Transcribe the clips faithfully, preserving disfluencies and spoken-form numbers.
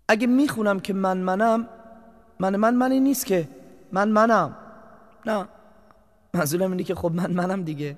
اگه میخونم که من منم، من من منی نیست که من منم. نه، منظورم اینه که خب من منم دیگه.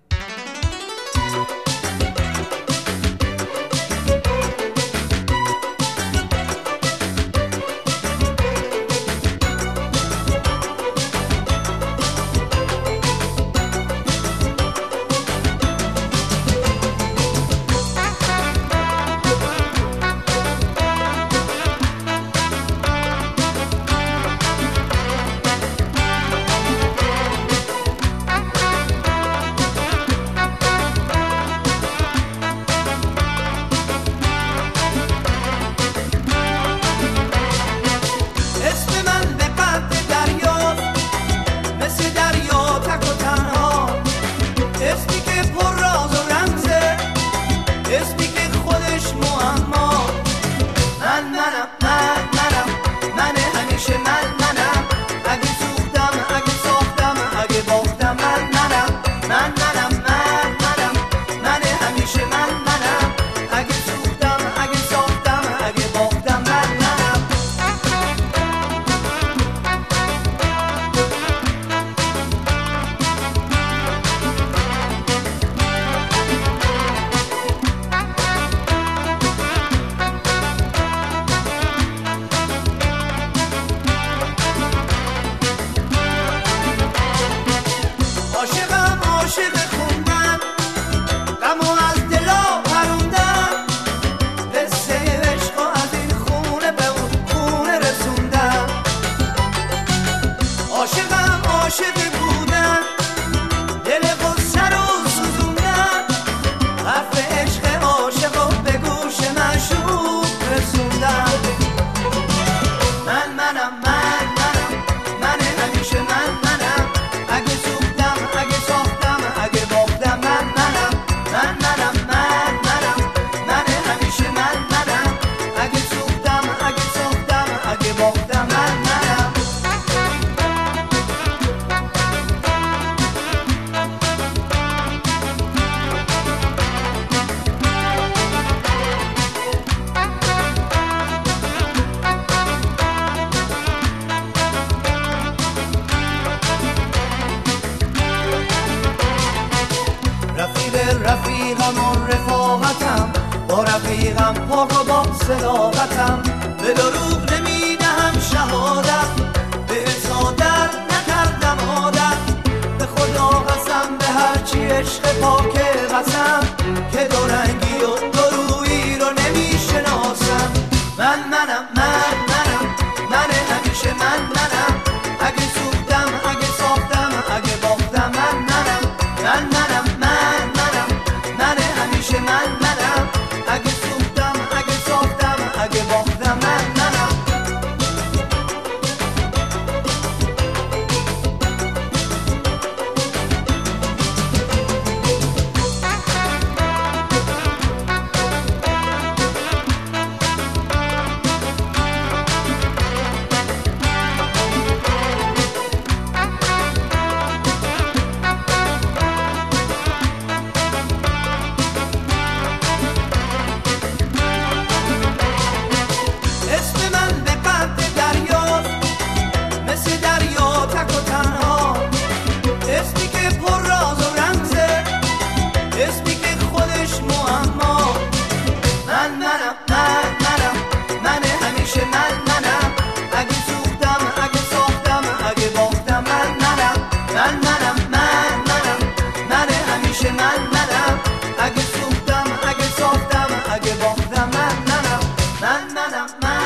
رفیقم و رفاقتم، با رفیقم پاک و با صداقتم، به دروغ نمیدهم شهادت، به اصادت نکردم عادت، به خدا قسم به هرچی عشق پاک قسم، که دو رنگی و دو رویی رو نمیشناسم. من منم من منم من همیشه من منم، اگه سوختم اگه ساختم اگه باختم من منم من منم من منم من همیشه من منم، اگه سوختم اگه ساختم اگه باختم من منم. من منم من